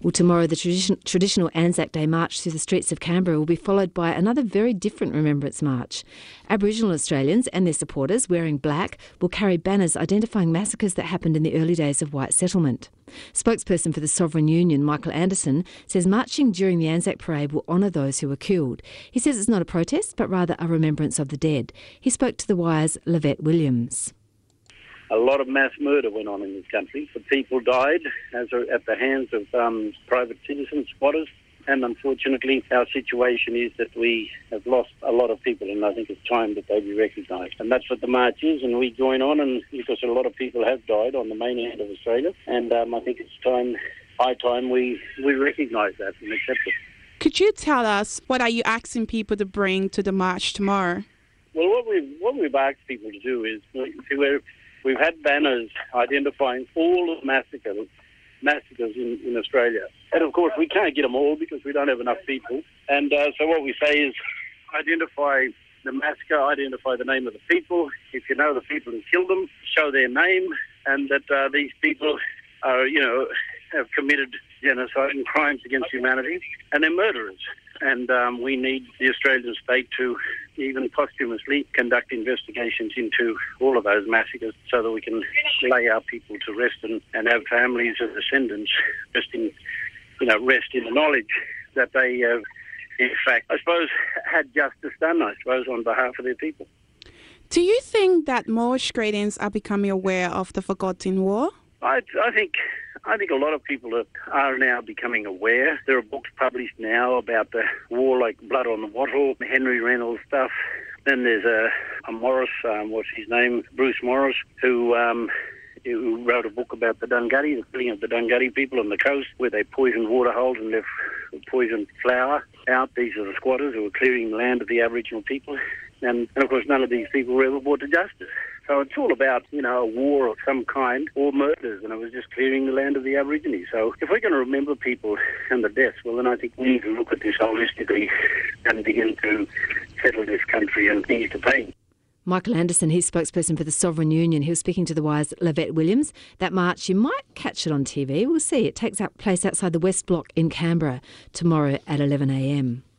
Well, tomorrow the traditional Anzac Day march through the streets of Canberra will be followed by another very different remembrance march. Aboriginal Australians and their supporters, wearing black, will carry banners identifying massacres that happened in the early days of white settlement. Spokesperson for the Sovereign Union, Michael Anderson, says marching during the Anzac Parade will honour those who were killed. He says it's not a protest, but rather a remembrance of the dead. He spoke to The Wire's Lavette Williams. A lot of mass murder went on in this country. The people died at the hands of private citizen squatters. And unfortunately, our situation is that we have lost a lot of people, and I think it's time that they be recognised. And that's what the march is, and we join on, and because a lot of people have died on the mainland of Australia, and I think it's high time we recognise that and accept it. Could you tell us what are you asking people to bring to the march tomorrow? Well, what we've asked people to do is we've had banners identifying all the massacres in Australia. And of course, we can't get them all because we don't have enough people. And so what we say is identify the massacre, identify the name of the people. If you know the people who killed them, show their name, and that these people are, have committed genocide and crimes against humanity, and they're murderers. And we need the Australian state to even posthumously conduct investigations into all of those massacres so that we can lay our people to rest and have families and descendants rest in the knowledge that they have, in fact, I suppose, had justice done, on behalf of their people. Do you think that more Australians are becoming aware of the forgotten war? I think a lot of people are now becoming aware. There are books published now about the war, like Blood on the Wattle, Henry Reynolds stuff. Then there's a Morris, what's his name, Bruce Morris, who wrote a book about the Dunghutti, the killing of the Dunghutti people on the coast, where they poisoned water holes and left poisoned flour out. These are the squatters who were clearing the land of the Aboriginal people. And of course, none of these people were ever brought to justice. So it's all about, a war of some kind or murders, and it was just clearing the land of the Aborigines. So if we're going to remember people and the deaths, well, then I think we need to look at this holistically and begin to settle this country and ease the pain. Michael Anderson, he's spokesperson for the Sovereign Union. He was speaking to The Wire's Lavette Williams. That march, you might catch it on TV. We'll see. It takes place outside the West Block in Canberra tomorrow at 11 a.m.